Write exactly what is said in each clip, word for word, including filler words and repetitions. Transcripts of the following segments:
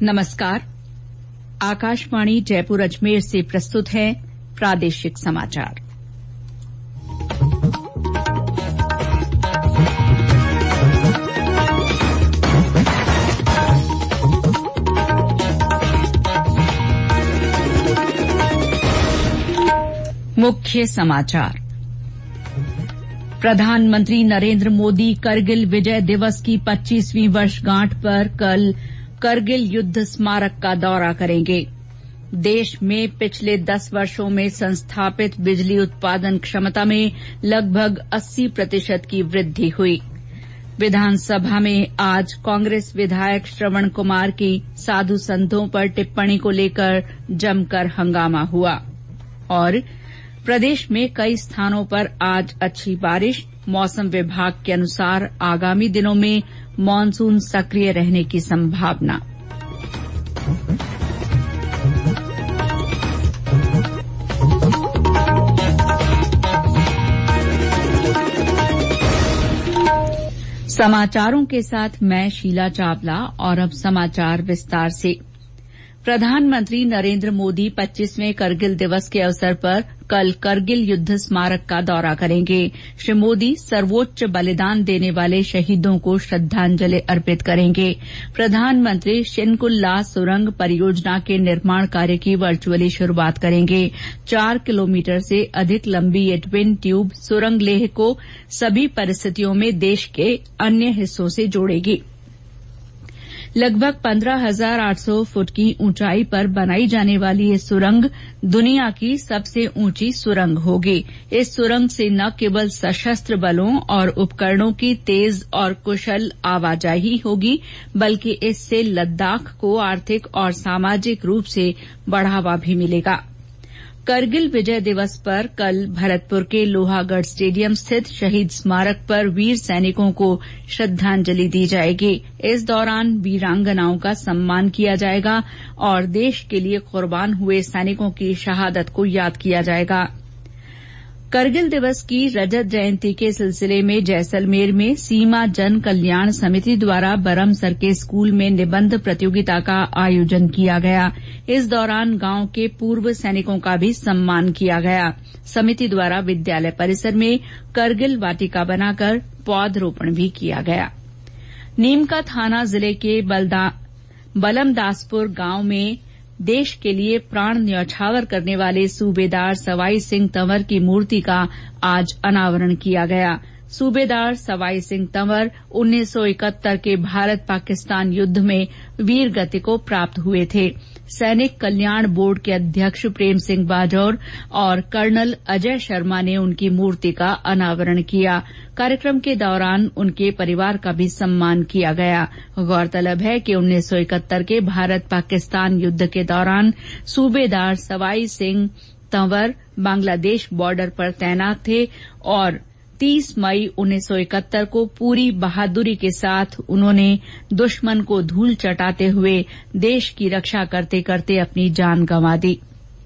नमस्कार। आकाशवाणी जयपुर अजमेर से प्रस्तुत है प्रादेशिक समाचार। मुख्य समाचार। प्रधानमंत्री नरेंद्र मोदी करगिल विजय दिवस की पच्चीसवीं वर्षगांठ पर कल करगिल युद्ध स्मारक का दौरा करेंगे। देश में पिछले दस वर्षों में संस्थापित बिजली उत्पादन क्षमता में लगभग अस्सी प्रतिशत की वृद्धि हुई। विधानसभा में आज कांग्रेस विधायक श्रवण कुमार की साधु संतों पर टिप्पणी को लेकर जमकर हंगामा हुआ। और प्रदेश में कई स्थानों पर आज अच्छी बारिश। मौसम विभाग के अनुसार आगामी दिनों में मानसून सक्रिय रहने की संभावना। समाचारों के साथ मैं शीला चावला। और अब समाचार विस्तार से। प्रधानमंत्री नरेंद्र मोदी पच्चीसवें करगिल दिवस के अवसर पर कल करगिल युद्ध स्मारक का दौरा करेंगे। श्री मोदी सर्वोच्च बलिदान देने वाले शहीदों को श्रद्धांजलि अर्पित करेंगे। प्रधानमंत्री शिनकुल्ला सुरंग परियोजना के निर्माण कार्य की वर्चुअली शुरूआत करेंगे। चार किलोमीटर से अधिक लंबी ये ट्विन ट्यूब सुरंग लेह को सभी परिस्थितियों में देश के अन्य हिस्सों से जोड़ेगी। लगभग पंद्रह हजार आठ सौ फुट की ऊंचाई पर बनाई जाने वाली ये सुरंग दुनिया की सबसे ऊंची सुरंग होगी। इस सुरंग से न केवल सशस्त्र बलों और उपकरणों की तेज और कुशल आवाजाही होगी, बल्कि इससे लद्दाख को आर्थिक और सामाजिक रूप से बढ़ावा भी मिलेगा। करगिल विजय दिवस पर कल भरतपुर के लोहागढ़ स्टेडियम स्थित शहीद स्मारक पर वीर सैनिकों को श्रद्धांजलि दी जाएगी। इस दौरान वीरांगनाओं का सम्मान किया जाएगा और देश के लिए कुर्बान हुए सैनिकों की शहादत को याद किया जाएगा। करगिल दिवस की रजत जयंती के सिलसिले में जैसलमेर में सीमा जन कल्याण समिति द्वारा बरमसर के स्कूल में निबंध प्रतियोगिता का आयोजन किया गया। इस दौरान गांव के पूर्व सैनिकों का भी सम्मान किया गया। समिति द्वारा विद्यालय परिसर में करगिल वाटिका बनाकर पौधरोपण भी किया गया। नीमका थाना जिले के बलमदासपुर गांव में देश के लिए प्राण न्यौछावर करने वाले सूबेदार सवाई सिंह तंवर की मूर्ति का आज अनावरण किया गया। सूबेदार सवाई सिंह तंवर उन्नीस सौ इकहत्तर के भारत पाकिस्तान युद्ध में वीर गति को प्राप्त हुए थे। सैनिक कल्याण बोर्ड के अध्यक्ष प्रेम सिंह बाजौर और कर्नल अजय शर्मा ने उनकी मूर्ति का अनावरण किया। कार्यक्रम के दौरान उनके परिवार का भी सम्मान किया गया। गौरतलब है कि उन्नीस सौ इकहत्तर के भारत पाकिस्तान युद्ध के दौरान सूबेदार सवाई सिंह तंवर बांग्लादेश बॉर्डर पर तैनात थे और तीस मई उन्नीस सौ इकहत्तर को पूरी बहादुरी के साथ उन्होंने दुश्मन को धूल चटाते हुए देश की रक्षा करते करते अपनी जान गंवा दी।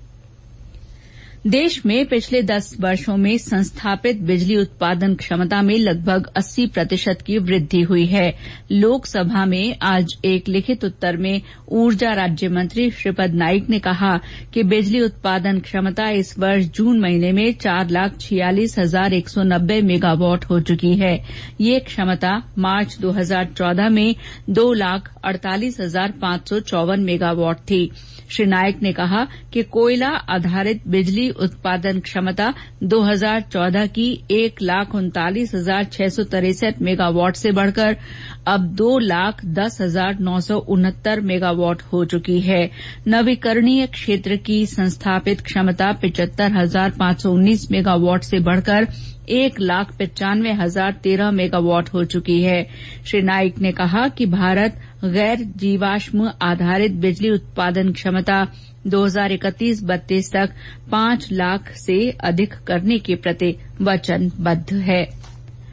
देश में पिछले दस वर्षों में संस्थापित बिजली उत्पादन क्षमता में लगभग अस्सी प्रतिशत की वृद्धि हुई है। लोकसभा में आज एक लिखित उत्तर में ऊर्जा राज्य मंत्री श्रीपद नाइक ने कहा कि बिजली उत्पादन क्षमता इस वर्ष जून महीने में चार लाख छियालीस हजार एक सौ नब्बे मेगावाट हो चुकी है। ये क्षमता मार्च दो हजार चौदह में दो लाख अड़तालीस हजार पांच सौ चौवन मेगावाट थी। श्री नाइक ने कहा कि कोयला आधारित बिजली उत्पादन क्षमता दो हजार चौदह की एक लाख उनतालीस हजार छह सौ तिरसठ मेगावाट से बढ़कर अब दो लाख दस हजार नौ सौ उनहत्तर मेगावाट हो चुकी है। नवीकरणीय क्षेत्र की संस्थापित क्षमता पिचहत्तर हजार पांच सौ उन्नीस मेगावाट से बढ़कर एक लाख पचानवे हजार तेरह मेगावाट हो चुकी है। श्री नाइक ने कहा कि भारत गैर जीवाश्म आधारित बिजली उत्पादन क्षमता दो हजार इकतीस बत्तीस तक पांच लाख से अधिक करने के प्रति वचनबद्ध है।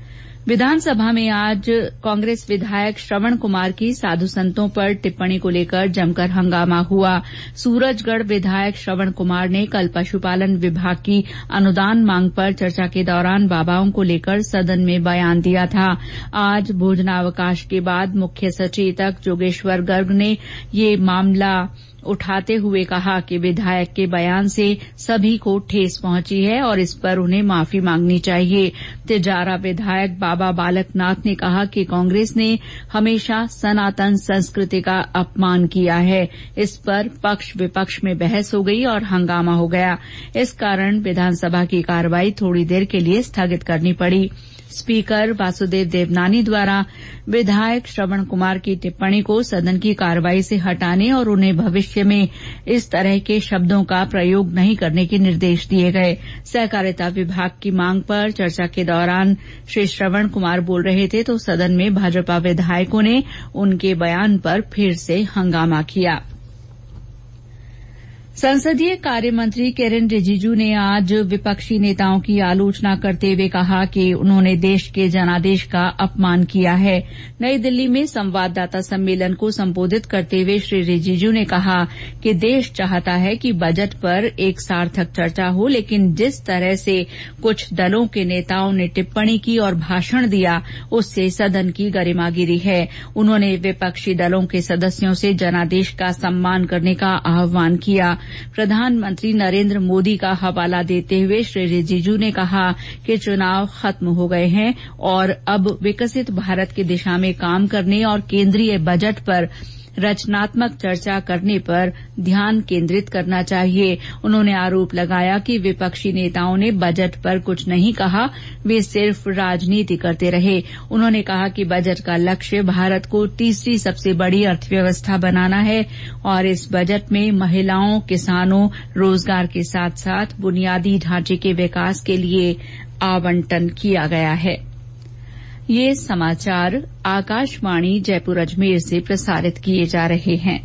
विधानसभा में आज कांग्रेस विधायक श्रवण कुमार की साधु संतों पर टिप्पणी को लेकर जमकर हंगामा हुआ। सूरजगढ़ विधायक श्रवण कुमार ने कल पशुपालन विभाग की अनुदान मांग पर चर्चा के दौरान बाबाओं को लेकर सदन में बयान दिया था। आज भोजनावकाश के बाद मुख्य सचेतक जोगेश्वर गर्ग ने ये मामला उठाते हुए कहा कि विधायक के बयान से सभी को ठेस पहुंची है और इस पर उन्हें माफी मांगनी चाहिए। तिजारा विधायक बाबा बालकनाथ ने कहा कि कांग्रेस ने हमेशा सनातन संस्कृति का अपमान किया है। इस पर पक्ष विपक्ष में बहस हो गई और हंगामा हो गया। इस कारण विधानसभा की कार्यवाही थोड़ी देर के लिए स्थगित करनी पड़ी। स्पीकर वासुदेव देवनानी द्वारा विधायक श्रवण कुमार की टिप्पणी को सदन की कार्यवाही से हटाने और उन्हें भविष्य में इस तरह के शब्दों का प्रयोग नहीं करने के निर्देश दिए गए। सहकारिता विभाग की मांग पर चर्चा के दौरान श्री श्रवण कुमार बोल रहे थे तो सदन में भाजपा विधायकों ने उनके बयान पर फिर से हंगामा किया। संसदीय कार्य मंत्री किरेन रिजिजू ने आज विपक्षी नेताओं की आलोचना करते हुए कहा कि उन्होंने देश के जनादेश का अपमान किया है। नई दिल्ली में संवाददाता सम्मेलन को संबोधित करते हुए श्री रिजिजू ने कहा कि देश चाहता है कि बजट पर एक सार्थक चर्चा हो, लेकिन जिस तरह से कुछ दलों के नेताओं ने टिप्पणी की और भाषण दिया उससे सदन की गरिमा गिरी है। उन्होंने विपक्षी दलों के सदस्यों से जनादेश का सम्मान करने का आह्वान किया। प्रधानमंत्री नरेंद्र मोदी का हवाला देते हुए श्री रिजिजू ने कहा कि चुनाव खत्म हो गए हैं और अब विकसित भारत की दिशा में काम करने और केंद्रीय बजट पर रचनात्मक चर्चा करने पर ध्यान केंद्रित करना चाहिए। उन्होंने आरोप लगाया कि विपक्षी नेताओं ने बजट पर कुछ नहीं कहा, वे सिर्फ राजनीति करते रहे। उन्होंने कहा कि बजट का लक्ष्य भारत को तीसरी सबसे बड़ी अर्थव्यवस्था बनाना है और इस बजट में महिलाओं, किसानों, रोजगार के साथ साथ बुनियादी ढांचे के विकास के लिए आवंटन किया गया है। ये समाचार आकाशवाणी जयपुर अजमेर से प्रसारित किए जा रहे हैं।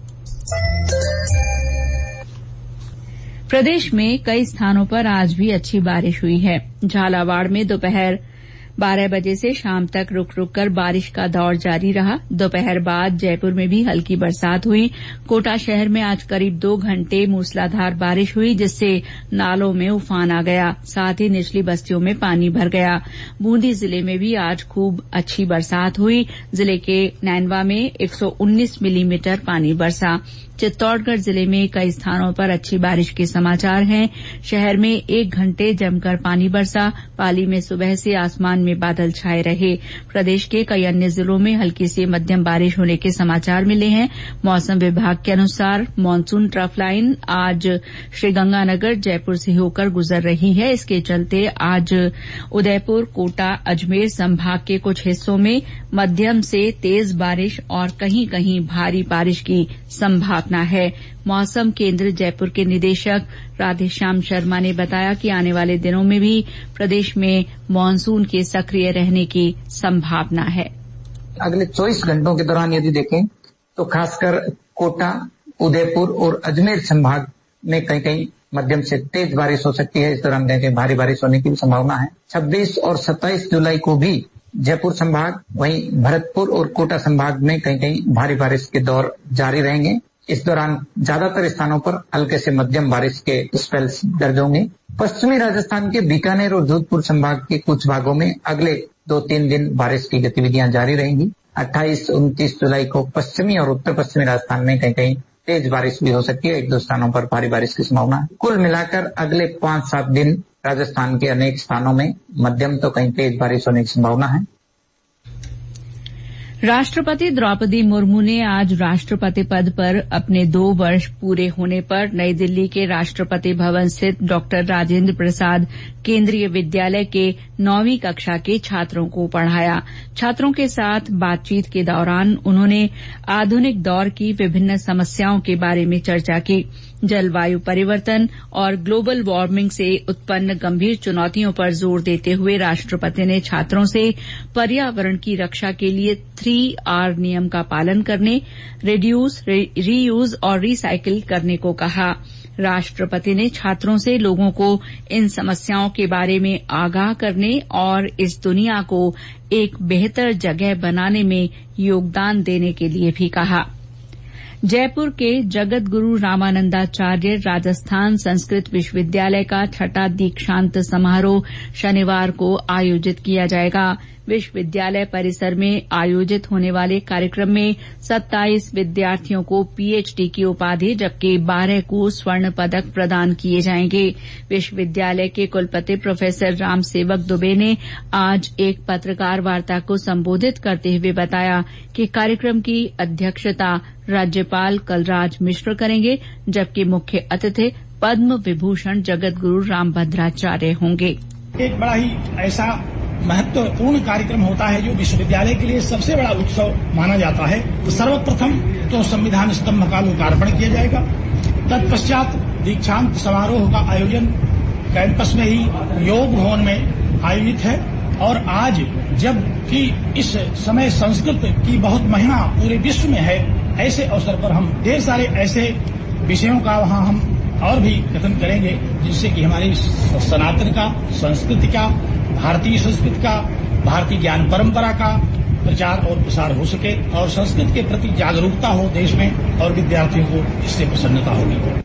प्रदेश में कई स्थानों पर आज भी अच्छी बारिश हुई है। झालावाड़ में दोपहर बारह बजे से शाम तक रुक रुक कर बारिश का दौर जारी रहा। दोपहर बाद जयपुर में भी हल्की बरसात हुई। कोटा शहर में आज करीब दो घंटे मूसलाधार बारिश हुई, जिससे नालों में उफान आ गया, साथ ही निचली बस्तियों में पानी भर गया। बूंदी जिले में भी आज खूब अच्छी बरसात हुई। जिले के नैनवा में एक सौ उन्नीस मिलीमीटर पानी बरसा। चित्तौड़गढ़ जिले में कई स्थानों पर अच्छी बारिश के समाचार हैं। शहर में एक घंटे जमकर पानी बरसा। पाली में सुबह से आसमान में बादल छाए रहे। प्रदेश के कई अन्य जिलों में हल्की से मध्यम बारिश होने के समाचार मिले हैं। मौसम विभाग के अनुसार मानसून ट्रफ लाइन आज श्रीगंगानगर, जयपुर से होकर गुजर रही है। इसके चलते आज उदयपुर, कोटा, अजमेर संभाग के कुछ हिस्सों में मध्यम से तेज बारिश और कहीं कहीं भारी बारिश की संभावना है। मौसम केंद्र जयपुर के निदेशक राधेश्याम शर्मा ने बताया कि आने वाले दिनों में भी प्रदेश में मानसून के सक्रिय रहने की संभावना है। अगले चौबीस घंटों के दौरान यदि देखें तो खासकर कोटा, उदयपुर और अजमेर संभाग में कहीं कहीं मध्यम से तेज बारिश हो सकती है। इस दौरान कहीं भारी बारिश होने की भी संभावना है। छब्बीस और सत्ताईस जुलाई को भी जयपुर संभाग, वहीं भरतपुर और कोटा संभाग में कहीं कहीं भारी बारिश के दौर जारी रहेंगे। इस दौरान ज्यादातर स्थानों पर हल्के से मध्यम बारिश के स्पेल्स दर्ज होंगे। पश्चिमी राजस्थान के बीकानेर और जोधपुर संभाग के कुछ भागों में अगले दो तीन दिन बारिश की गतिविधियां जारी रहेंगी। अट्ठाईस उनतीस जुलाई को पश्चिमी और उत्तर पश्चिमी राजस्थान में कहीं कहीं तेज बारिश भी हो सकती है। एक दो स्थानों पर भारी बारिश की संभावना है। कुल मिलाकर अगले पांच सात दिन राजस्थान के अनेक स्थानों में मध्यम तो कहीं तेज बारिश होने की संभावना है। राष्ट्रपति द्रौपदी मुर्मू ने आज राष्ट्रपति पद पर अपने दो वर्ष पूरे होने पर नई दिल्ली के राष्ट्रपति भवन स्थित डॉक्टर राजेंद्र प्रसाद केंद्रीय विद्यालय के नौवीं कक्षा के छात्रों को पढ़ाया। छात्रों के साथ बातचीत के दौरान उन्होंने आधुनिक दौर की विभिन्न समस्याओं के बारे में चर्चा की। जलवायु परिवर्तन और ग्लोबल वार्मिंग से उत्पन्न गंभीर चुनौतियों पर जोर देते हुए राष्ट्रपति ने छात्रों से पर्यावरण की रक्षा के लिए थ्री आर नियम का पालन करने, रिड्यूस, रीयूज और रिसाइकिल करने को कहा। राष्ट्रपति ने छात्रों से लोगों को इन समस्याओं के बारे में आगाह करने और इस दुनिया को एक बेहतर जगह बनाने में योगदान देने के लिए भी कहा। जयपुर के जगत गुरु रामानंदाचार्य राजस्थान संस्कृत विश्वविद्यालय का छठा दीक्षांत समारोह शनिवार को आयोजित किया जाएगा। विश्वविद्यालय परिसर में आयोजित होने वाले कार्यक्रम में सत्ताईस विद्यार्थियों को पीएचडी की उपाधि जबकि बारह को स्वर्ण पदक प्रदान किए जाएंगे। विश्वविद्यालय के कुलपति प्रोफेसर रामसेवक दुबे ने आज एक पत्रकार वार्ता को संबोधित करते हुए बताया कि कार्यक्रम की अध्यक्षता राज्यपाल कलराज मिश्र करेंगे जबकि मुख्य अतिथि पद्म विभूषण जगत गुरु रामभद्राचार्य होंगे। एक बड़ा ही ऐसा महत्वपूर्ण कार्यक्रम होता है जो विश्वविद्यालय के लिए सबसे बड़ा उत्सव माना जाता है। तो सर्वप्रथम तो संविधान स्तंभ का लोकार्पण किया जाएगा। तत्पश्चात दीक्षांत समारोह का आयोजन कैंपस में ही योग भवन में आयोजित है और आज जबकि इस समय संस्कृत की बहुत महिमा पूरे विश्व में है, ऐसे अवसर पर हम ढेर सारे ऐसे विषयों का वहां हम और भी कथन करेंगे जिससे कि हमारी सनातन का, संस्कृति का, भारतीय संस्कृति का, भारतीय ज्ञान परंपरा का प्रचार और प्रसार हो सके और संस्कृत के प्रति जागरूकता हो देश में और विद्यार्थियों को इससे प्रसन्नता होगी।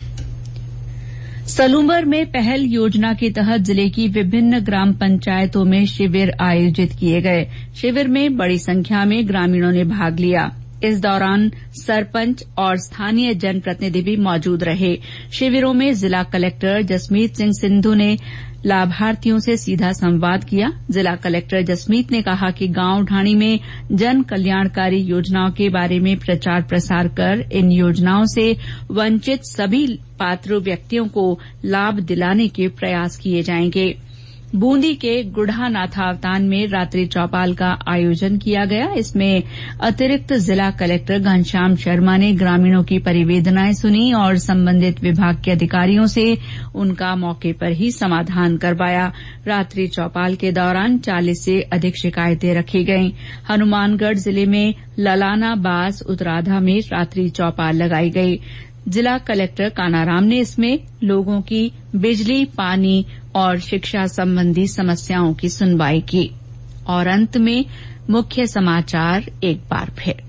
सलूंबर में पहल योजना के तहत जिले की विभिन्न ग्राम पंचायतों में शिविर आयोजित किए गए। शिविर में बड़ी संख्या में ग्रामीणों ने भाग लिया। इस दौरान सरपंच और स्थानीय जनप्रतिनिधि भी मौजूद रहे। शिविरों में जिला कलेक्टर जसमीत सिंह सिंधु ने लाभार्थियों से सीधा संवाद किया। जिला कलेक्टर जसमीत ने कहा कि गांव ढाणी में जन कल्याणकारी योजनाओं के बारे में प्रचार प्रसार कर इन योजनाओं से वंचित सभी पात्र व्यक्तियों को लाभ दिलाने के प्रयास किए जाएंगे। बूंदी के गुढ़ा नाथावतान में रात्रि चौपाल का आयोजन किया गया। इसमें अतिरिक्त जिला कलेक्टर घनश्याम शर्मा ने ग्रामीणों की परिवेदनाएं सुनी और संबंधित विभाग के अधिकारियों से उनका मौके पर ही समाधान करवाया। रात्रि चौपाल के दौरान चालीस से अधिक शिकायतें रखी गईं। हनुमानगढ़ जिले में ललाना बास उतराधा में रात्रि चौपाल लगाई गई। जिला कलेक्टर कानाराम ने इसमें लोगों की बिजली, पानी और शिक्षा संबंधी समस्याओं की सुनवाई की। और अंत में मुख्य समाचार एक बार फिर।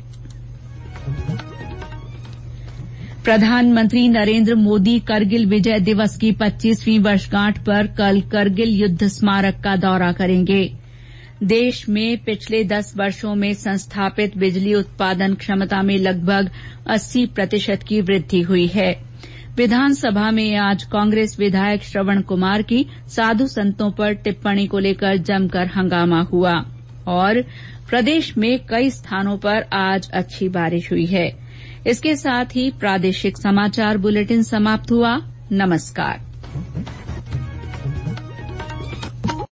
प्रधानमंत्री नरेंद्र मोदी करगिल विजय दिवस की पच्चीसवीं वर्षगांठ पर कल करगिल युद्ध स्मारक का दौरा करेंगे। देश में पिछले दस वर्षों में संस्थापित बिजली उत्पादन क्षमता में लगभग अस्सी प्रतिशत की वृद्धि हुई है। विधानसभा में आज कांग्रेस विधायक श्रवण कुमार की साधु संतों पर टिप्पणी को लेकर जमकर हंगामा हुआ और प्रदेश में कई स्थानों पर आज अच्छी बारिश हुई है। इसके साथ ही प्रादेशिक समाचार बुलेटिन समाप्त हुआ। नमस्कार।